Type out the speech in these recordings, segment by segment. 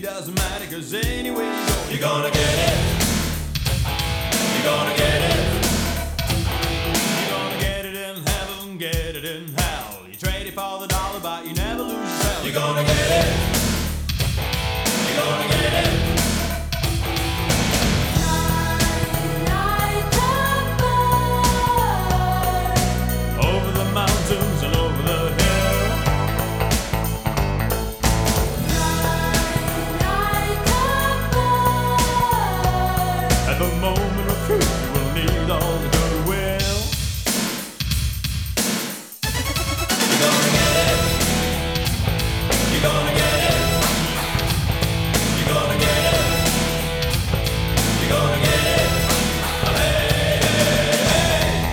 doesn't matter, cause anyway you go, You're gonna get it. You're gonna get it. you're gonna get it in heaven, get it in hell. You trade it for the dollar, but you never lose yourself. You're gonna get it. You're gonna get it. Over the mountains and over the hill. At the moment of truth, you will need all the goodwill. You're gonna get it. You're gonna get it. You're gonna get it. You're gonna get it. Hey, hey, hey.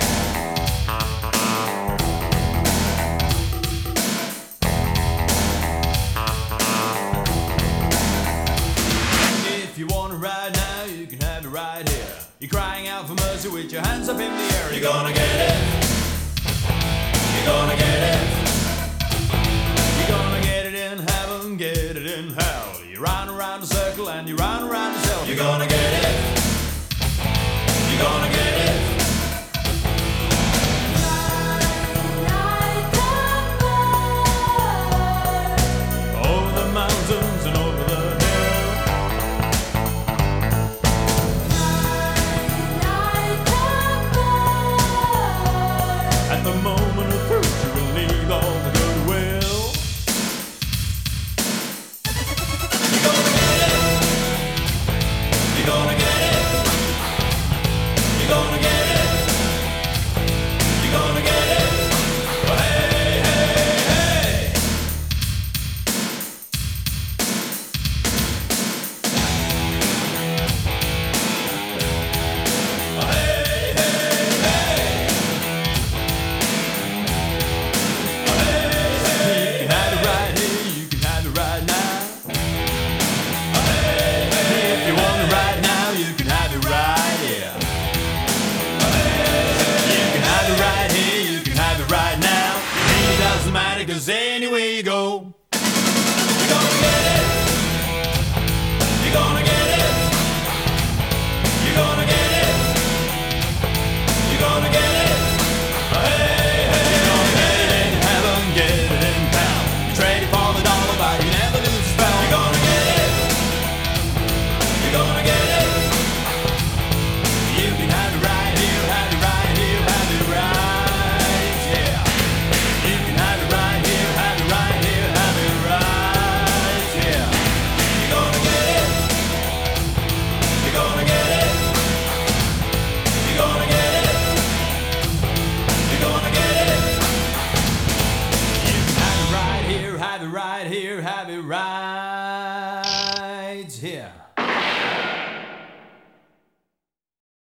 If you want it right now, you can have it right here. You're crying out for mercy with your hands up in the air. You're gonna get it. You're gonna get it. You're gonna get it in heaven, get it in hell. You run around the circle and you run around the cell. You're gonna get it. You're gonna get it. Over the mountains and over the hill. At the moment of truth, you will need all the goodwill. You're gonna get it. You're gonna get it. You're gonna get it. You're gonna get it. Oh, hey, hey, hey. Oh, hey, hey, hey. Oh, hey, hey. You can have it right here, you can have it right now. Oh, hey, hey. If you want it right now, you can have it right here. You can have it right here, you can have it right now. It really doesn't matter, cause anywhere you go, You're gonna get it. You're gonna